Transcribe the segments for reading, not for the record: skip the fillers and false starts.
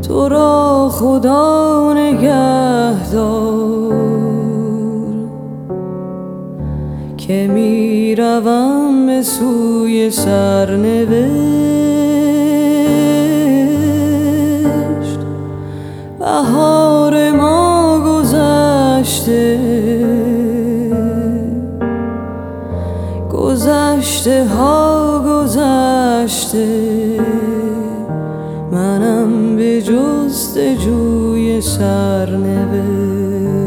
تو را خدا نگهدار که می روم به سوی سرنوشت. بهار ما گذشته، گذشته ها گذشته، منم به جستجوی سرنوشت.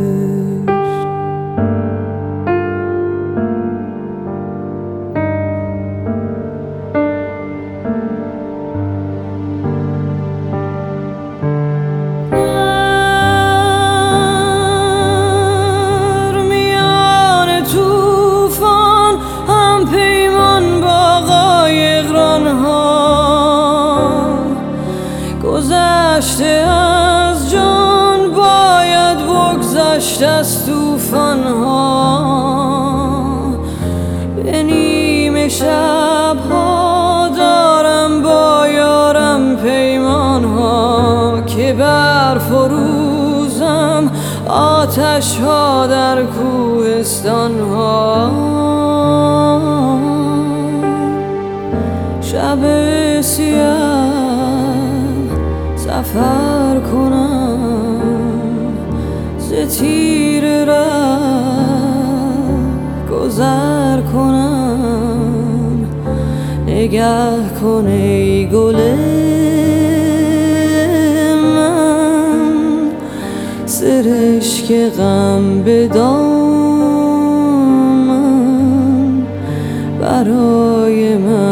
میان طوفان هم پیمان با قایقران‌ها، گذشته از جان باید بگذشت از طوفان‌ها. به نیمه شب‌ها دارم با یارم پیمان‌ها که برفروزم آتش‌ها در کوهستان‌ها. شب سیاه سفر کنم، ز تیر ره گذر کنم. نگه کن ای گل من، سرشک غم به دامن برای من